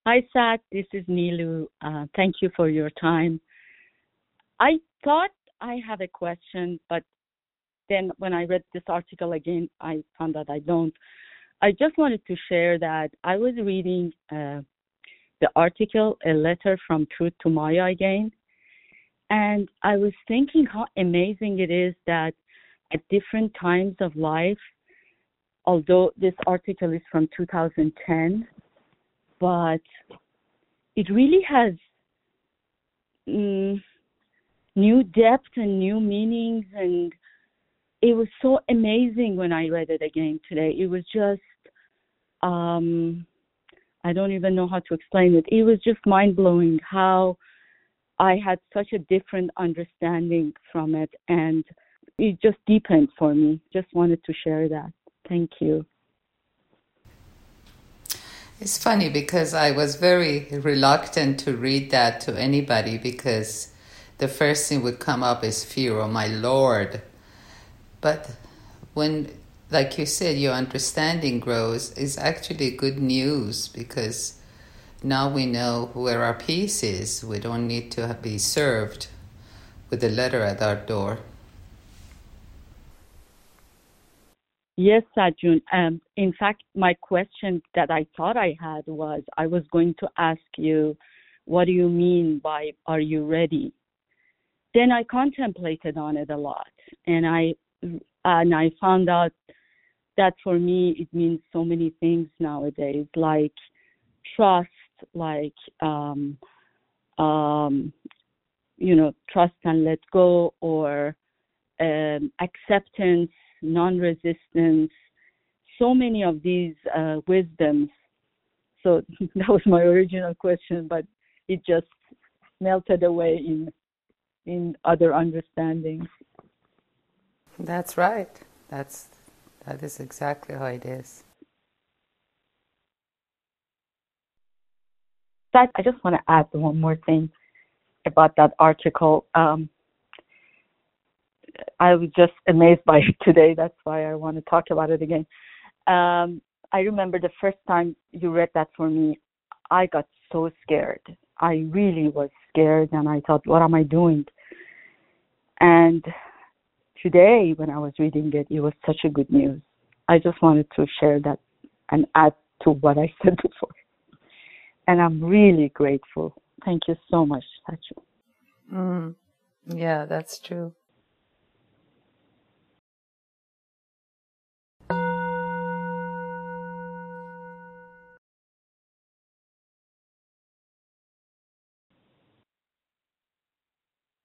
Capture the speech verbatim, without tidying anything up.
Hi, Sat. This is Nilu. Uh, thank you for your time. I thought I had a question, but then when I read this article again, I found that I don't. I just wanted to share that I was reading uh, the article, A Letter from Truth to Maya again, and I was thinking how amazing it is that at different times of life, although this article is from two thousand ten, but it really has mm, new depth and new meanings, and it was so amazing when I read it again today. It was just, um, I don't even know how to explain it. It was just mind-blowing how I had such a different understanding from it, and it just deepened for me. Just wanted to share that. Thank you. It's funny because I was very reluctant to read that to anybody because the first thing would come up is fear, oh my Lord. But when, like you said, your understanding grows, it's actually good news because now we know where our peace is. We don't need to be served with a letter at our door. Yes, Sajun. Um, in fact, my question that I thought I had was, I was going to ask you, what do you mean by "are you ready"? Then I contemplated on it a lot, and I and I found out that for me it means so many things nowadays, like trust, like um, um, you know, trust and let go, or um, acceptance, non-resistance, so many of these uh, wisdoms. So that was my original question, but it just melted away in in other understandings. That's right. That's that is exactly how it is. But I just want to add one more thing about that article. Um, I was just amazed by it today. That's why I want to talk about it again. Um, I remember the first time you read that for me, I got so scared. I really was scared, and I thought, what am I doing? And today, when I was reading it, it was such a good news. I just wanted to share that and add to what I said before. And I'm really grateful. Thank you so much, Sachu. Mm. Yeah, that's true.